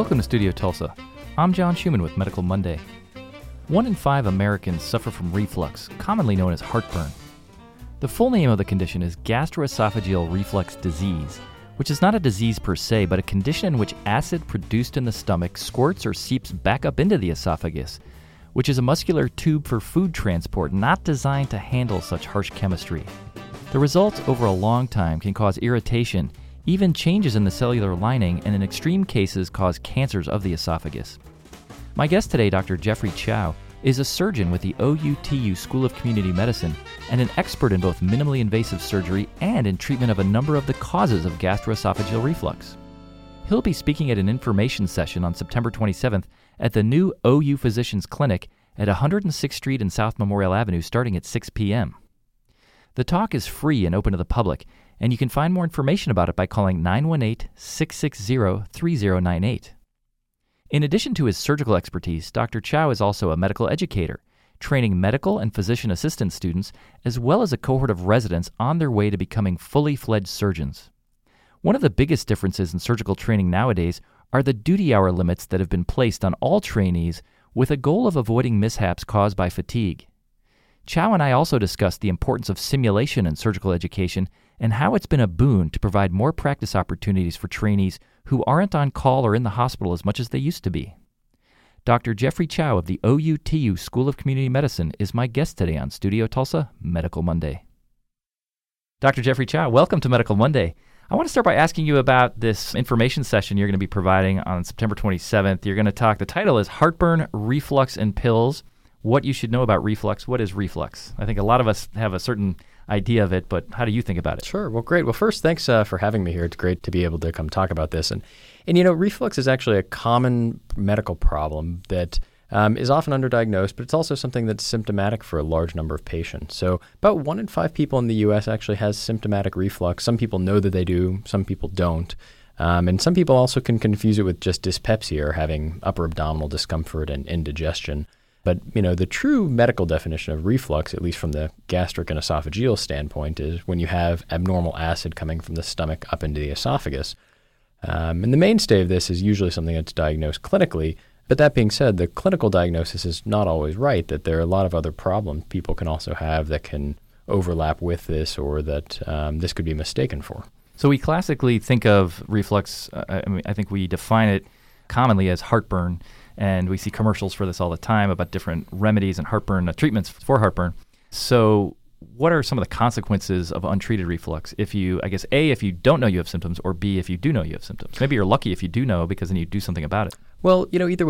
Welcome to Studio Tulsa. I'm John Schumann with Medical Monday. 1 in 5 Americans suffer from reflux, commonly known as heartburn. The full name of the condition is gastroesophageal reflux disease, which is not a disease per se, but a condition in which acid produced in the stomach squirts or seeps back up into the esophagus, which is a muscular tube for food transport not designed to handle such harsh chemistry. The results over a long time can cause irritation, even changes in the cellular lining, and in extreme cases cause cancers of the esophagus. My guest today, Dr. Jeffrey Chow, is a surgeon with the OUTU School of Community Medicine and an expert in both minimally invasive surgery and in treatment of a number of the causes of gastroesophageal reflux. He'll be speaking at an information session on September 27th at the new OU Physicians Clinic at 106th Street and South Memorial Avenue starting at 6 p.m. The talk is free and open to the public, and you can find more information about it by calling 918-660-3098. In addition to his surgical expertise, Dr. Chow is also a medical educator, training medical and physician assistant students, as well as a cohort of residents on their way to becoming fully fledged surgeons. One of the biggest differences in surgical training nowadays are the duty hour limits that have been placed on all trainees with a goal of avoiding mishaps caused by fatigue. Chow and I also discussed the importance of simulation in surgical education and how it's been a boon to provide more practice opportunities for trainees who aren't on call or in the hospital as much as they used to be. Dr. Jeffrey Chow of the OUTU School of Community Medicine is my guest today on Studio Tulsa Medical Monday. Dr. Jeffrey Chow, welcome to Medical Monday. I want to start by asking you about this information session you're going to be providing on September 27th. You're going to talk, the title is Heartburn, Reflux, and Pills. What you should know about reflux. What is reflux? I think a lot of us have a certain idea of it, but how do you think about it? Sure. Well, great. Well, first, thanks for having me here. It's great to be able to come talk about this. And you know, reflux is actually a common medical problem that is often underdiagnosed, but it's also something that's symptomatic for a large number of patients. So about 1 in 5 people in the U.S. actually has symptomatic reflux. Some people know that they do. Some people don't. And some people also can confuse it with just dyspepsia or having upper abdominal discomfort and indigestion. But, you know, the true medical definition of reflux, at least from the gastric and esophageal standpoint, is when you have abnormal acid coming from the stomach up into the esophagus. And the mainstay of this is usually something that's diagnosed clinically. But that being said, the clinical diagnosis is not always right, that there are a lot of other problems people can also have that can overlap with this or that this could be mistaken for. So we classically think of reflux, I think we define it commonly as heartburn. And we see commercials for this all the time about different remedies and heartburn treatments for heartburn. So what are some of the consequences of untreated reflux? If you don't know you have symptoms, or B, if you do know you have symptoms? Maybe you're lucky if you do know because then you do something about it. Well, you know, either way,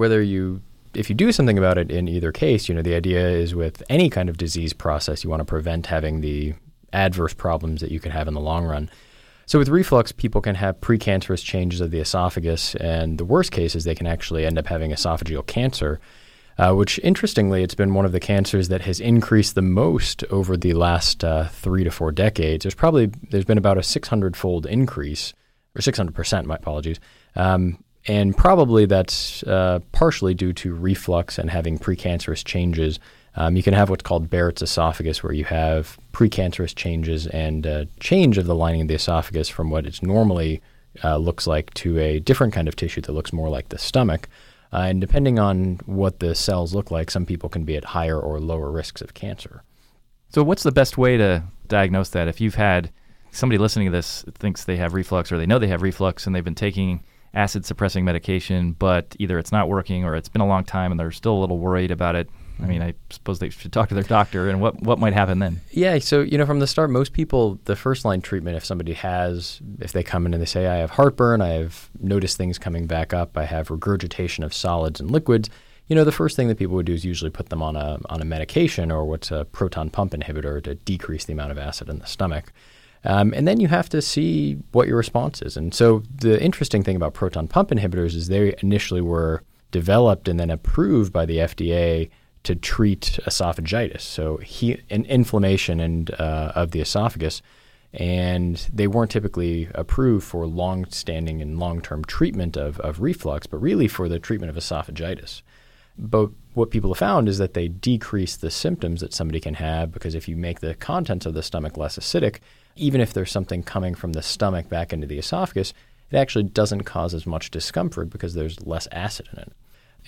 if you do something about it in either case, you know, the idea is with any kind of disease process, you want to prevent having the adverse problems that you could have in the long run. So with reflux, people can have precancerous changes of the esophagus, and the worst case is they can actually end up having esophageal cancer, which interestingly, it's been one of the cancers that has increased the most over the last 3 to 4 decades. There's been about a 600-fold increase, or 600%, my apologies, and probably that's partially due to reflux and having precancerous changes. You can have what's called Barrett's esophagus, where you have precancerous changes and change of the lining of the esophagus from what it normally looks like to a different kind of tissue that looks more like the stomach. And depending on what the cells look like, some people can be at higher or lower risks of cancer. So what's the best way to diagnose that? If you've had somebody listening to this thinks they have reflux or they know they have reflux and they've been taking acid-suppressing medication, but either it's not working or it's been a long time and they're still a little worried about it, I mean, I suppose they should talk to their doctor. And what might happen then? Yeah, so, you know, from the start, most people, the first-line treatment, if they come in and they say, I have heartburn, I have noticed things coming back up, I have regurgitation of solids and liquids, you know, the first thing that people would do is usually put them on a medication or what's a proton pump inhibitor to decrease the amount of acid in the stomach. And then you have to see what your response is. And so the interesting thing about proton pump inhibitors is they initially were developed and then approved by the FDA to treat esophagitis, so an inflammation of the esophagus, and they weren't typically approved for long-standing and long-term treatment of reflux, but really for the treatment of esophagitis. But what people have found is that they decrease the symptoms that somebody can have, because if you make the contents of the stomach less acidic, even if there's something coming from the stomach back into the esophagus, it actually doesn't cause as much discomfort because there's less acid in it.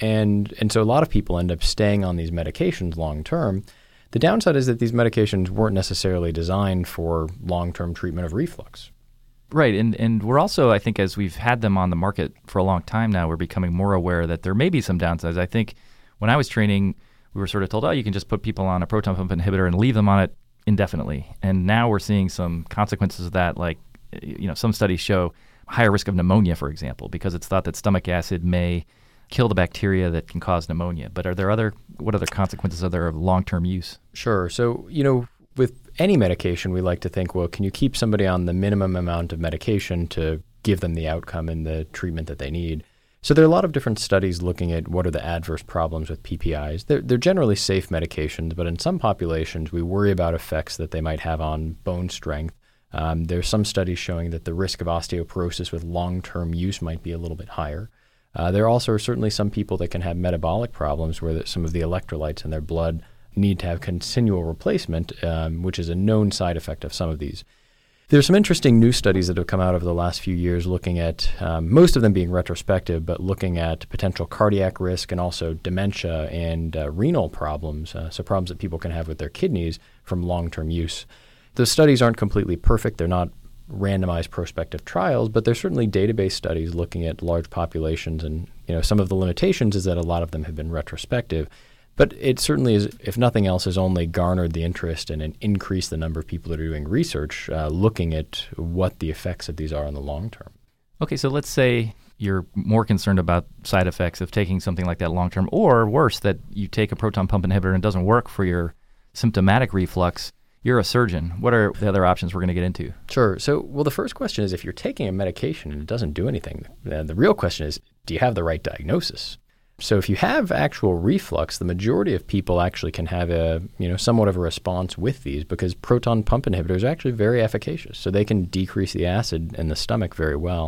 And so a lot of people end up staying on these medications long term. The downside is that these medications weren't necessarily designed for long-term treatment of reflux. Right. And we're also, I think, as we've had them on the market for a long time now, we're becoming more aware that there may be some downsides. I think when I was training, we were sort of told, you can just put people on a proton pump inhibitor and leave them on it indefinitely. And now we're seeing some consequences of that, like, some studies show higher risk of pneumonia, for example, because it's thought that stomach acid may kill the bacteria that can cause pneumonia. But what other consequences are there of long-term use? Sure. So, with any medication, we like to think, well, can you keep somebody on the minimum amount of medication to give them the outcome and the treatment that they need? So there are a lot of different studies looking at what are the adverse problems with PPIs. They're generally safe medications, but in some populations, we worry about effects that they might have on bone strength. There's some studies showing that the risk of osteoporosis with long-term use might be a little bit higher. There also are certainly some people that can have metabolic problems where some of the electrolytes in their blood need to have continual replacement, which is a known side effect of some of these. There's some interesting new studies that have come out over the last few years looking at, most of them being retrospective, but looking at potential cardiac risk and also dementia and renal problems, so problems that people can have with their kidneys from long-term use. Those studies aren't completely perfect. They're not randomized prospective trials, but there's certainly database studies looking at large populations. And some of the limitations is that a lot of them have been retrospective. But it certainly is, if nothing else, has only garnered the interest and increased the number of people that are doing research looking at what the effects of these are in the long term. Okay, so let's say you're more concerned about side effects of taking something like that long term, or worse, that you take a proton pump inhibitor and it doesn't work for your symptomatic reflux. You're a surgeon. What are the other options we're going to get into? Sure. So, the first question is, if you're taking a medication and it doesn't do anything, the real question is, do you have the right diagnosis? So if you have actual reflux, the majority of people actually can have somewhat of a response with these because proton pump inhibitors are actually very efficacious. So they can decrease the acid in the stomach very well.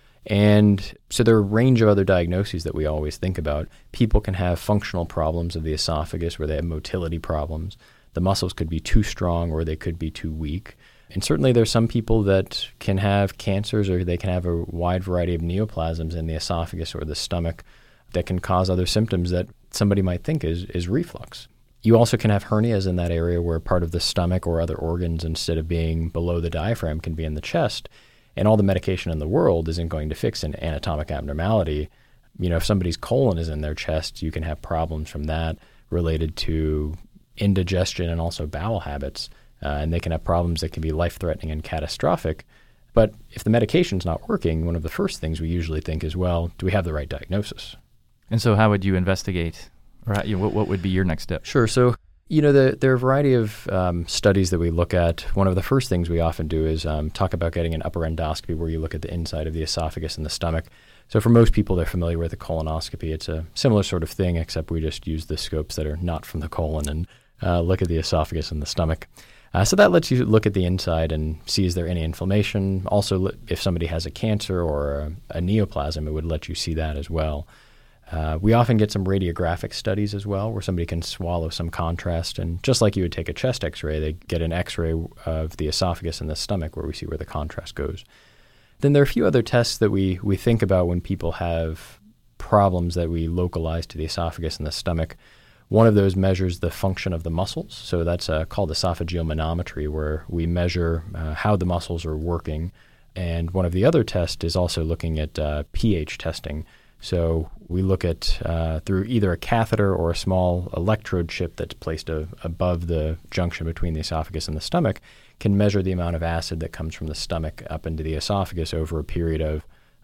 And so there are a range of other diagnoses that we always think about. People can have functional problems of the esophagus where they have motility problems. The muscles could be too strong or they could be too weak. And certainly there's some people that can have cancers or they can have a wide variety of neoplasms in the esophagus or the stomach that can cause other symptoms that somebody might think is reflux. You also can have hernias in that area where part of the stomach or other organs, instead of being below the diaphragm, can be in the chest. And all the medication in the world isn't going to fix an anatomic abnormality. If somebody's colon is in their chest, you can have problems from that related to indigestion and also bowel habits. And they can have problems that can be life-threatening and catastrophic. But if the medication's not working, one of the first things we usually think is, well, do we have the right diagnosis? And so how would you investigate, or what would be your next step? Sure. So, there are a variety of studies that we look at. One of the first things we often do is talk about getting an upper endoscopy where you look at the inside of the esophagus and the stomach. So for most people, they're familiar with a colonoscopy. It's a similar sort of thing, except we just use the scopes that are not from the colon and look at the esophagus and the stomach. So that lets you look at the inside and see is there any inflammation. Also, if somebody has a cancer or a neoplasm, it would let you see that as well. We often get some radiographic studies as well where somebody can swallow some contrast. And just like you would take a chest x-ray, they get an x-ray of the esophagus and the stomach where we see where the contrast goes. Then there are a few other tests that we think about when people have problems that we localize to the esophagus and the stomach. One of those measures the function of the muscles. So that's called esophageal manometry, where we measure how the muscles are working. And one of the other tests is also looking at pH testing. So we look at, through either a catheter or a small electrode chip that's placed above the junction between the esophagus and the stomach, can measure the amount of acid that comes from the stomach up into the esophagus over a period of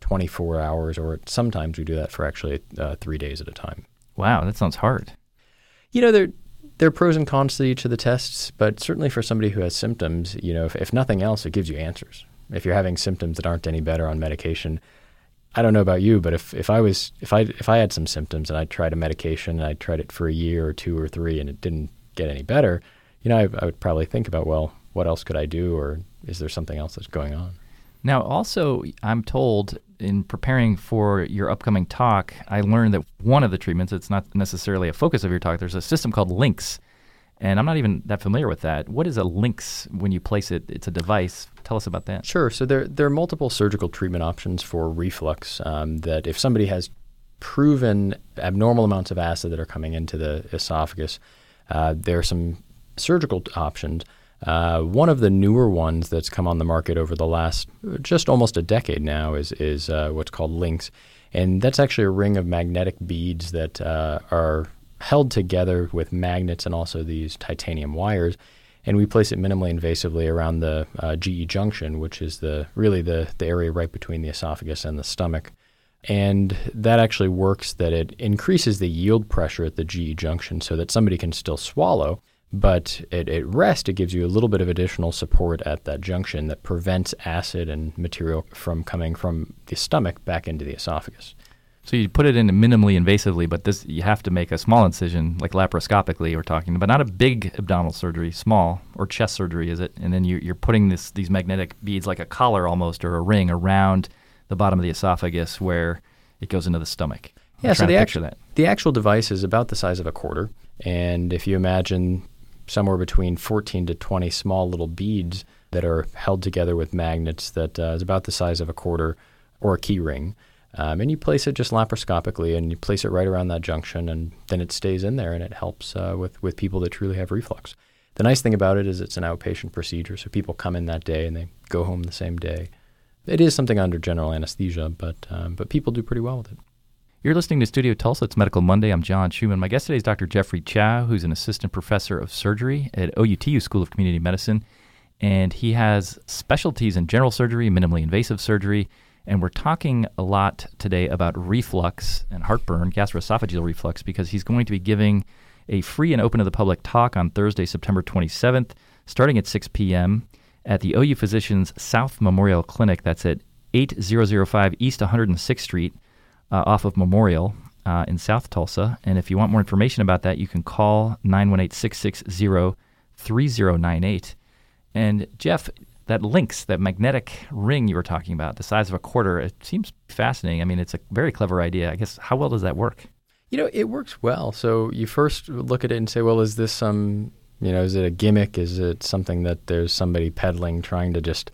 24 hours, or sometimes we do that for actually 3 days at a time. Wow, that sounds hard. There are pros and cons to each of the tests, but certainly for somebody who has symptoms, if nothing else, it gives you answers. If you're having symptoms that aren't any better on medication, I don't know about you, but if I had some symptoms and I tried a medication and I tried it for a year or 2 or 3 and it didn't get any better, I would probably think about, well, what else could I do, or is there something else that's going on? Now, also, I'm told in preparing for your upcoming talk, I learned that one of the treatments, it's not necessarily a focus of your talk, there's a system called LINX. And I'm not even that familiar with that. What is a LINX when you place it? It's a device. Tell us about that. Sure. So there are multiple surgical treatment options for reflux that if somebody has proven abnormal amounts of acid that are coming into the esophagus, there are some surgical options. One of the newer ones that's come on the market over the last just almost a decade now is what's called LINX. And that's actually a ring of magnetic beads that are held together with magnets and also these titanium wires. And we place it minimally invasively around the GE junction, which is really the area right between the esophagus and the stomach. And that actually works that it increases the yield pressure at the GE junction so that somebody can still swallow, but at rest, it gives you a little bit of additional support at that junction that prevents acid and material from coming from the stomach back into the esophagus. So you put it in minimally invasively, but this you have to make a small incision, like laparoscopically we're talking, but not a big abdominal surgery, small, or chest surgery, is it? And then you're putting these magnetic beads like a collar almost or a ring around the bottom of the esophagus where it goes into the stomach. Yeah, so the actual device is about the size of a quarter. And if you imagine somewhere between 14 to 20 small little beads that are held together with magnets that is about the size of a quarter or a key ring. And you place it just laparoscopically and you place it right around that junction and then it stays in there and it helps with people that truly have reflux. The nice thing about it is it's an outpatient procedure, so people come in that day and they go home the same day. It is something under general anesthesia, but people do pretty well with it. You're listening to Studio Tulsa. It's Medical Monday. I'm John Schumann. My guest today is Dr. Jeffrey Chow, who's an assistant professor of surgery at OUTU School of Community Medicine. And he has specialties in general surgery, minimally invasive surgery. And we're talking a lot today about reflux and heartburn, gastroesophageal reflux, because he's going to be giving a free and open to the public talk on Thursday, September 27th, starting at 6 p.m. at the OU Physicians South Memorial Clinic. That's at 8005 East 106th Street. Off of Memorial in South Tulsa. And if you want more information about that, you can call 918-660-3098. And Jeff, that LINX, that magnetic ring you were talking about, the size of a quarter, it seems fascinating. I mean, it's a very clever idea. I guess, how well does that work? You know, it works well. So you first look at it and say, well, is this is it a gimmick? Is it something that there's somebody peddling, trying to just,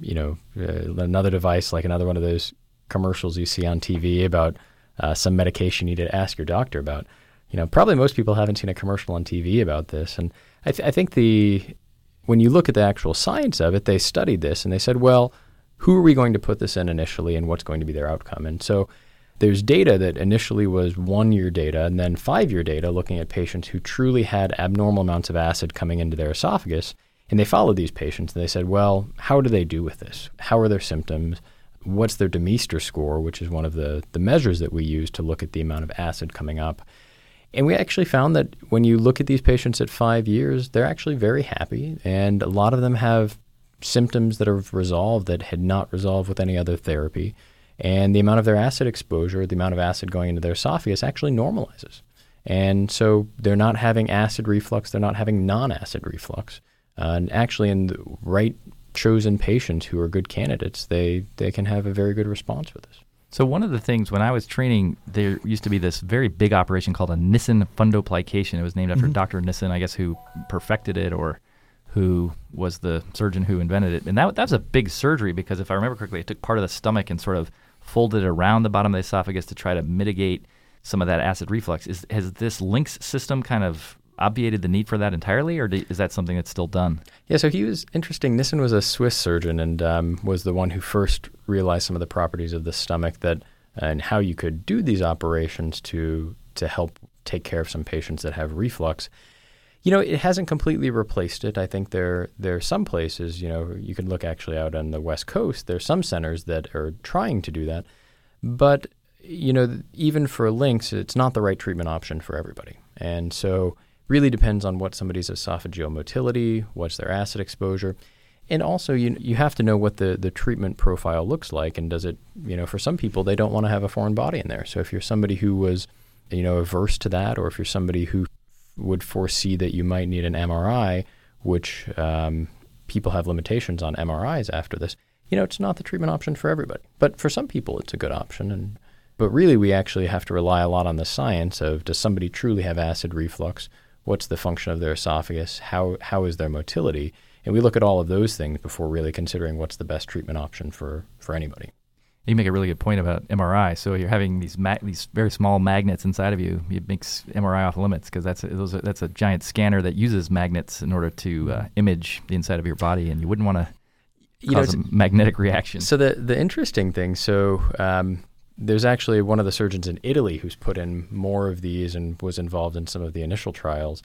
another device like another one of those commercials you see on TV about some medication you need to ask your doctor about. Probably most people haven't seen a commercial on TV about this. And I think when you look at the actual science of it, they studied this and they said, well, who are we going to put this in initially and what's going to be their outcome? And so there's data that initially was 1-year data and then 5-year data looking at patients who truly had abnormal amounts of acid coming into their esophagus. And they followed these patients and they said, well, how do they do with this? How are their symptoms? What's their Demeester score, which is one of the measures that we use to look at the amount of acid coming up. And we actually found that when you look at these patients at 5 years, they're actually very happy. And a lot of them have symptoms that have resolved that had not resolved with any other therapy. And the amount of their acid exposure, the amount of acid going into their esophagus actually normalizes. And so they're not having acid reflux, they're not having non-acid reflux. And actually in the right chosen patients who are good candidates, they can have a very good response with this. So one of the things, when I was training, there used to be this very big operation called a Nissen fundoplication. It was named after Dr. Nissen, I guess, who perfected it or who was the surgeon who invented it. And that was a big surgery because if I remember correctly, it took part of the stomach and sort of folded it around the bottom of the esophagus to try to mitigate some of that acid reflux. Has this LINX system kind of obviated the need for that entirely, or is that something that's still done? Yeah, so he was interesting. Nissen was a Swiss surgeon and was the one who first realized some of the properties of the stomach and how you could do these operations to help take care of some patients that have reflux. It hasn't completely replaced it. I think there are some places, you can look actually out on the West Coast, there's some centers that are trying to do that. But, even for LINX, it's not the right treatment option for everybody. And so really depends on what somebody's esophageal motility, what's their acid exposure. And also you have to know what the treatment profile looks like. And does it, for some people, they don't want to have a foreign body in there. So if you're somebody who was, averse to that, or if you're somebody who would foresee that you might need an MRI, which people have limitations on MRIs after this, it's not the treatment option for everybody. But for some people, it's a good option. But really, we actually have to rely a lot on the science of, does somebody truly have acid reflux? what's the function of their esophagus, how is their motility. And we look at all of those things before really considering what's the best treatment option for anybody. You make a really good point about MRI. So you're having these very small magnets inside of you. It makes MRI off limits because that's a giant scanner that uses magnets in order to image the inside of your body, and you wouldn't want to cause a magnetic reaction. So the interesting thing, there's actually one of the surgeons in Italy who's put in more of these and was involved in some of the initial trials.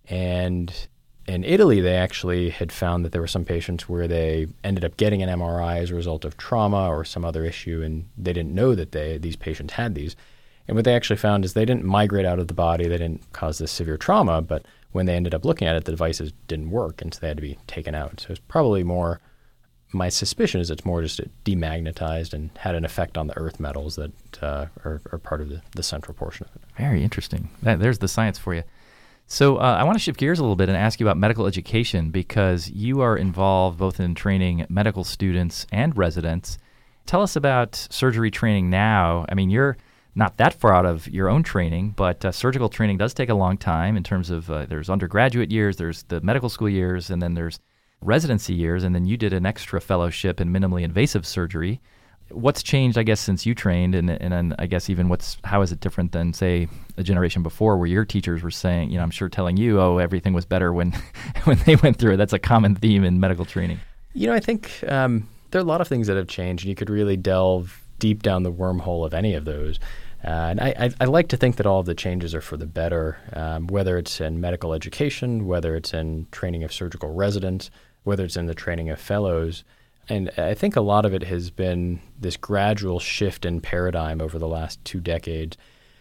And in Italy, they actually had found that there were some patients where they ended up getting an MRI as a result of trauma or some other issue, and they didn't know that these patients had these. And what they actually found is they didn't migrate out of the body, they didn't cause this severe trauma, but when they ended up looking at it, the devices didn't work, and so they had to be taken out. So it's probably more, my suspicion is it's more just it demagnetized and had an effect on the earth metals that are part of the central portion of it. Very interesting. There's the science for you. So I want to shift gears a little bit and ask you about medical education, because you are involved both in training medical students and residents. Tell us about surgery training now. I mean, you're not that far out of your own training, but surgical training does take a long time in terms of there's undergraduate years, there's the medical school years, and then there's residency years, and then you did an extra fellowship in minimally invasive surgery. What's changed, I guess, since you trained, and I guess even how is it different than, say, a generation before where your teachers were saying, I'm sure telling you, everything was better when they went through it. That's a common theme in medical training. I think there are a lot of things that have changed, and you could really delve deep down the wormhole of any of those. And I like to think that all of the changes are for the better, whether it's in medical education, whether it's in training of surgical residents, whether it's in the training of fellows. And I think a lot of it has been this gradual shift in paradigm over the last 2 decades.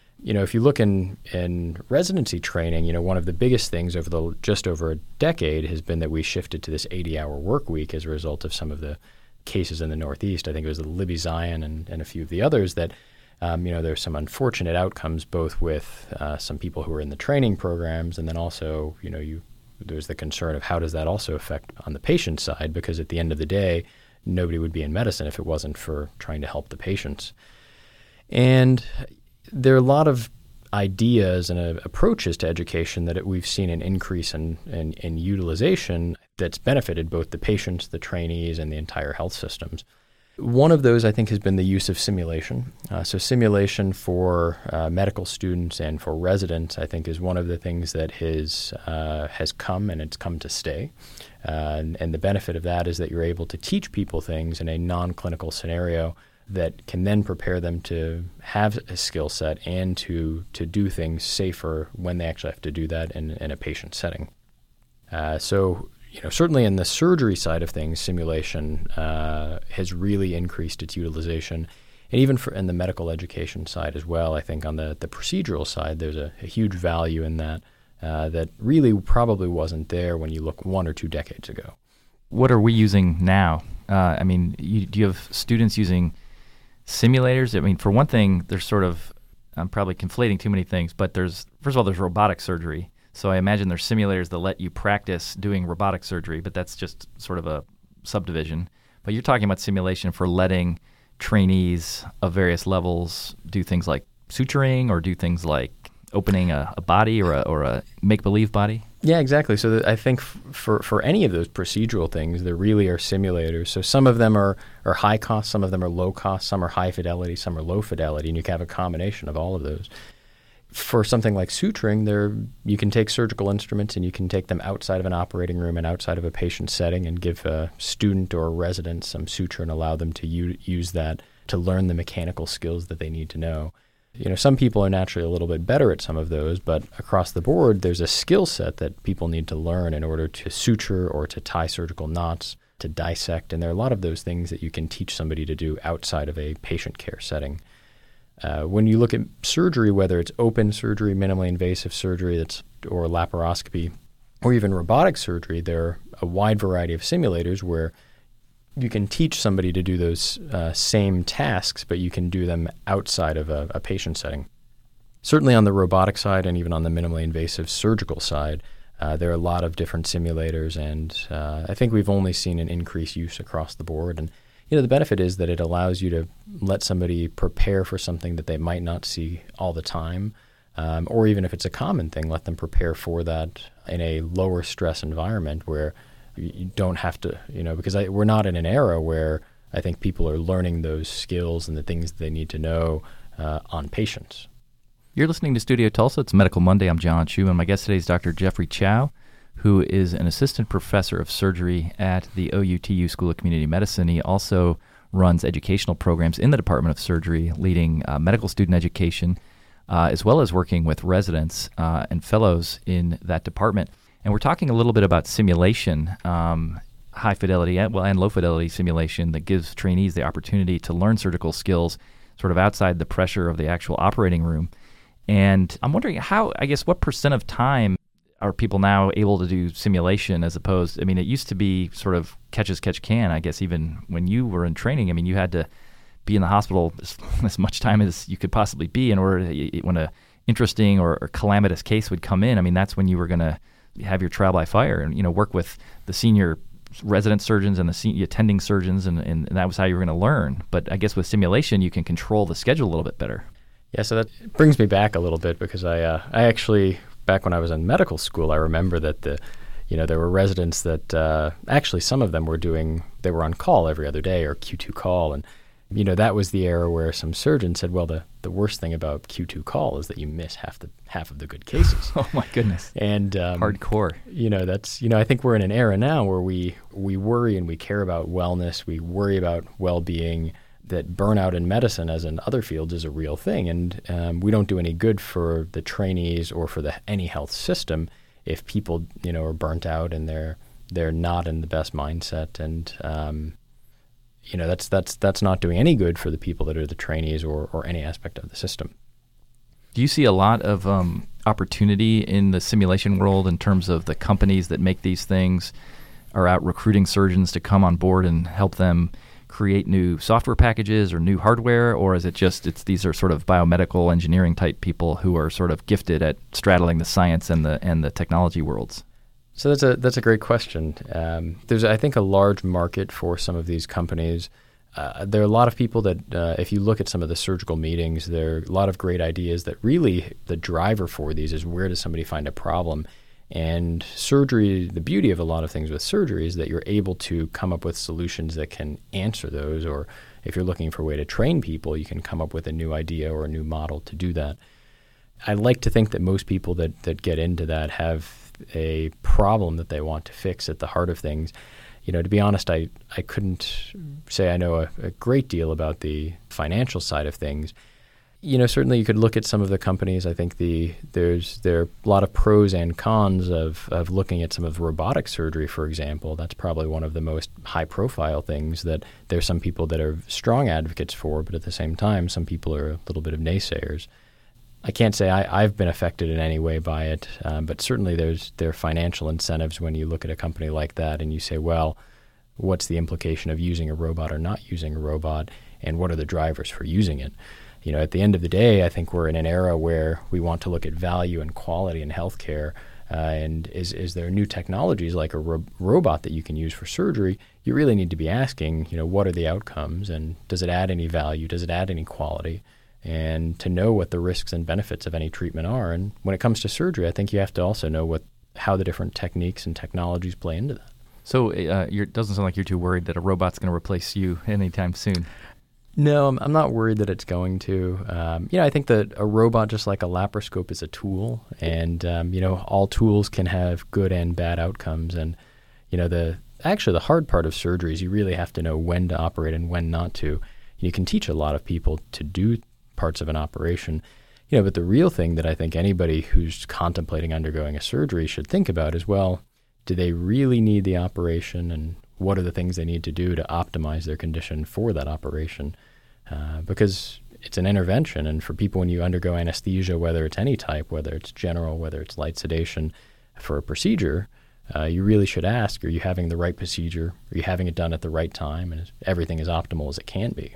If you look in residency training, one of the biggest things just over a decade has been that we shifted to this 80-hour work week as a result of some of the cases in the Northeast. I think it was the Libby Zion and a few of the others that, there's some unfortunate outcomes both with some people who are in the training programs, and then also, there's the concern of how does that also affect on the patient side, because at the end of the day, nobody would be in medicine if it wasn't for trying to help the patients. And there are a lot of ideas and approaches to education that we've seen an increase in utilization that's benefited both the patients, the trainees, and the entire health systems. One of those, I think, has been the use of simulation. So simulation for medical students and for residents, I think, is one of the things that has come, and it's come to stay. And the benefit of that is that you're able to teach people things in a non-clinical scenario that can then prepare them to have a skill set and to do things safer when they actually have to do that in a patient setting. Certainly in the surgery side of things, simulation has really increased its utilization. And even in the medical education side as well, I think on the procedural side, there's a huge value in that that really probably wasn't there when you look 1 or 2 decades ago. What are we using now? Do you have students using simulators? I mean, for one thing, I'm probably conflating too many things, but first of all, there's robotic surgery. So I imagine there's simulators that let you practice doing robotic surgery, but that's just sort of a subdivision. But you're talking about simulation for letting trainees of various levels do things like suturing or do things like opening a body or a make-believe body? Yeah, exactly. So I think for any of those procedural things, there really are simulators. So some of them are high cost, some of them are low cost, some are high fidelity, some are low fidelity, and you can have a combination of all of those. For something like suturing, you can take surgical instruments and you can take them outside of an operating room and outside of a patient setting and give a student or a resident some suture and allow them to use that to learn the mechanical skills that they need to know. Some people are naturally a little bit better at some of those, but across the board, there's a skill set that people need to learn in order to suture or to tie surgical knots, to dissect, and there are a lot of those things that you can teach somebody to do outside of a patient care setting. When you look at surgery, whether it's open surgery, minimally invasive surgery, or laparoscopy, or even robotic surgery, there are a wide variety of simulators where you can teach somebody to do those same tasks, but you can do them outside of a patient setting. Certainly on the robotic side and even on the minimally invasive surgical side, there are a lot of different simulators, and I think we've only seen an increased use across the board. And the benefit is that it allows you to let somebody prepare for something that they might not see all the time, or even if it's a common thing, let them prepare for that in a lower stress environment where you don't have to, because we're not in an era where I think people are learning those skills and the things they need to know on patients. You're listening to Studio Tulsa. It's Medical Monday. I'm John Schumann. My guest today is Dr. Jeffrey Chow, who is an assistant professor of surgery at the OUTU School of Community Medicine. He also runs educational programs in the Department of Surgery, leading medical student education, as well as working with residents and fellows in that department. And we're talking a little bit about simulation, high fidelity and low fidelity simulation that gives trainees the opportunity to learn surgical skills sort of outside the pressure of the actual operating room. And I'm wondering what percent of time are people now able to do simulation as opposed, it used to be sort of catch as catch can, I guess, even when you were in training. You had to be in the hospital as much time as you could possibly be in order to, when a interesting or calamitous case would come in, that's when you were going to have your trial by fire and, work with the senior resident surgeons and the senior attending surgeons, and that was how you were going to learn. But I guess with simulation, you can control the schedule a little bit better. Yeah, so that brings me back a little bit because I actually, back when I was in medical school, I remember that there were residents that actually some of them they were on call every other day or Q2 call. And, that was the era where some surgeons said, well, the worst thing about Q2 call is that you miss half of the good cases. Oh, my goodness. And hardcore. That's, I think we're in an era now where we worry and we care about wellness. We worry about well-being, that burnout in medicine, as in other fields, is a real thing. And we don't do any good for the trainees or for any health system if people, are burnt out and they're not in the best mindset. And, that's not doing any good for the people that are the trainees or any aspect of the system. Do you see a lot of opportunity in the simulation world in terms of the companies that make these things are out recruiting surgeons to come on board and help them create new software packages or new hardware, or is it these are sort of biomedical engineering type people who are sort of gifted at straddling the science and the technology worlds? So that's a great question. There's, I think, a large market for some of these companies. There are a lot of people that, if you look at some of the surgical meetings, there are a lot of great ideas that really the driver for these is where does somebody find a problem. And surgery, the beauty of a lot of things with surgery is that you're able to come up with solutions that can answer those, or if you're looking for a way to train people, you can come up with a new idea or a new model to do that. I like to think that most people that get into that have a problem that they want to fix at the heart of things. To be honest, I couldn't say I know a great deal about the financial side of things. Certainly you could look at some of the companies. I think there are a lot of pros and cons of looking at some of the robotic surgery, for example. That's probably one of the most high-profile things that there's some people that are strong advocates for, but at the same time, some people are a little bit of naysayers. I can't say I've been affected in any way by it, but certainly there are financial incentives when you look at a company like that and you say, well, what's the implication of using a robot or not using a robot, and what are the drivers for using it? At the end of the day, I think we're in an era where we want to look at value and quality in healthcare. And is there new technologies like a robot that you can use for surgery? You really need to be asking, what are the outcomes, and does it add any value? Does it add any quality? And to know what the risks and benefits of any treatment are. And when it comes to surgery, I think you have to also know how the different techniques and technologies play into that. So it doesn't sound like you're too worried that a robot's going to replace you anytime soon. No, I'm not worried that it's going to. I think that a robot, just like a laparoscope, is a tool, and all tools can have good and bad outcomes. And the hard part of surgery is you really have to know when to operate and when not to. You can teach a lot of people to do parts of an operation, but the real thing that I think anybody who's contemplating undergoing a surgery should think about is, well, do they really need the operation, and what are the things they need to do to optimize their condition for that operation? Because it's an intervention, and for people when you undergo anesthesia, whether it's any type, whether it's general, whether it's light sedation, for a procedure, you really should ask, are you having the right procedure? Are you having it done at the right time? And is everything as optimal as it can be?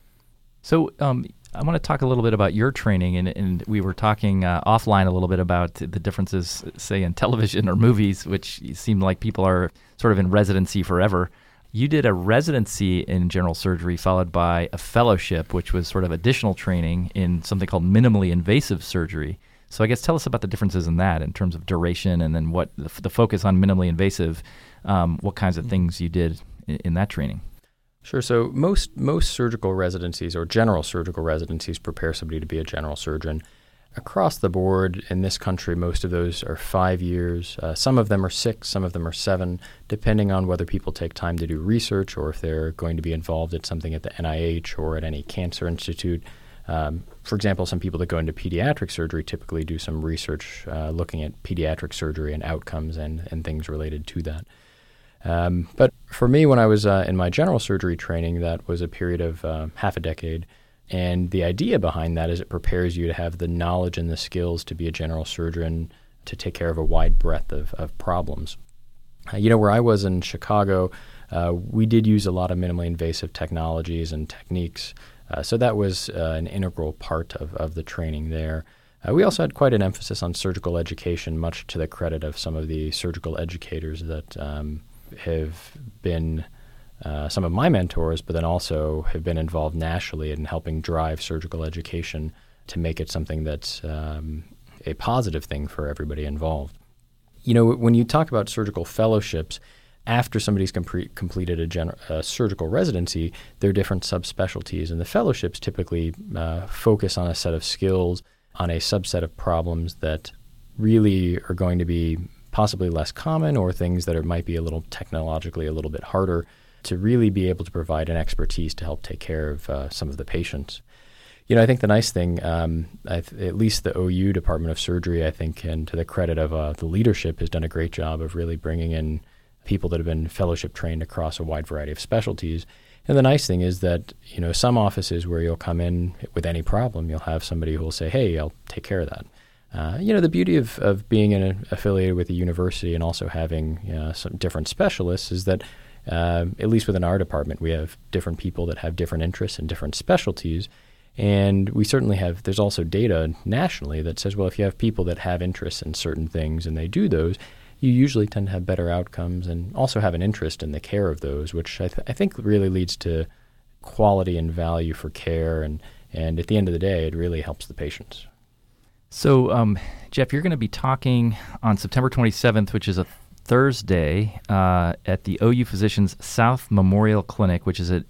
So I want to talk a little bit about your training, and we were talking offline a little bit about the differences, say, in television or movies, which seem like people are sort of in residency forever. You did a residency in general surgery followed by a fellowship, which was sort of additional training in something called minimally invasive surgery. So I guess tell us about the differences in that in terms of duration, and then what the focus on minimally invasive, what kinds of things you did in that training. Sure. So most surgical residencies or general surgical residencies prepare somebody to be a general surgeon. Across the board in this country, most of those are 5 years. Some of them are 6, some of them are 7, depending on whether people take time to do research or if they're going to be involved at something at the NIH or at any cancer institute. For example, some people that go into pediatric surgery typically do some research looking at pediatric surgery and outcomes and things related to that. But for me, when I was in my general surgery training, that was a period of half a decade. And the idea behind that is it prepares you to have the knowledge and the skills to be a general surgeon, to take care of a wide breadth of problems. Where I was in Chicago, we did use a lot of minimally invasive technologies and techniques. So that was an integral part of the training there. We also had quite an emphasis on surgical education, much to the credit of some of the surgical educators that have been some of my mentors, but then also have been involved nationally in helping drive surgical education to make it something that's a positive thing for everybody involved. When you talk about surgical fellowships, after somebody's completed a surgical residency, there are different subspecialties, and the fellowships typically focus on a set of skills, on a subset of problems that really are going to be possibly less common, or things that might be a little technologically a little bit harder, to really be able to provide an expertise to help take care of some of the patients. I think the nice thing, at least the OU Department of Surgery, I think, and to the credit of the leadership, has done a great job of really bringing in people that have been fellowship trained across a wide variety of specialties. And the nice thing is that, some offices where you'll come in with any problem, you'll have somebody who will say, hey, I'll take care of that. The beauty of being affiliated with a university and also having some different specialists is that at least within our department, we have different people that have different interests and different specialties. And we certainly there's also data nationally that says, well, if you have people that have interests in certain things and they do those, you usually tend to have better outcomes and also have an interest in the care of those, which I think really leads to quality and value for care. And at the end of the day, it really helps the patients. So, Jeff, you're going to be talking on September 27th, which is a Thursday, at the OU Physicians South Memorial Clinic, which is at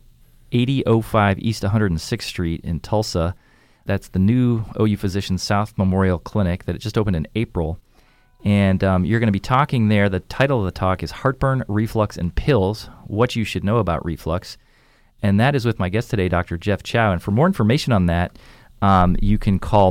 8005 East 106th Street in Tulsa. That's the new OU Physicians South Memorial Clinic that just opened in April. And you're going to be talking there. The title of the talk is Heartburn, Reflux, and Pills, What You Should Know About Reflux. And that is with my guest today, Dr. Jeff Chow. And for more information on that, you can call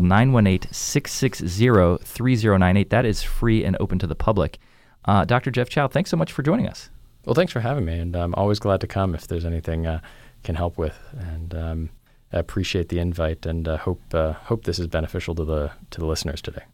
918-660-3098. That is free and open to the public. Dr. Jeff Chow, thanks so much for joining us. Well, thanks for having me, and I'm always glad to come if there's anything can help with. And I appreciate the invite, and hope this is beneficial to the listeners today.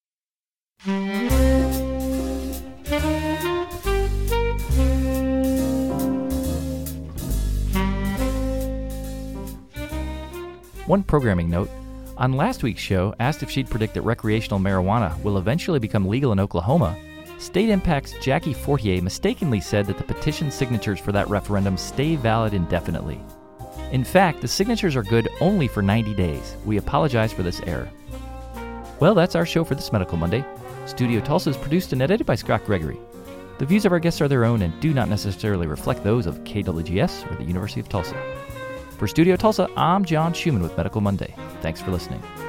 One programming note. On last week's show, asked if she'd predict that recreational marijuana will eventually become legal in Oklahoma, State Impact's Jackie Fortier mistakenly said that the petition signatures for that referendum stay valid indefinitely. In fact, the signatures are good only for 90 days. We apologize for this error. Well, that's our show for this Medical Monday. Studio Tulsa is produced and edited by Scott Gregory. The views of our guests are their own and do not necessarily reflect those of KWGS or the University of Tulsa. For Studio Tulsa, I'm John Schumann with Medical Monday. Thanks for listening.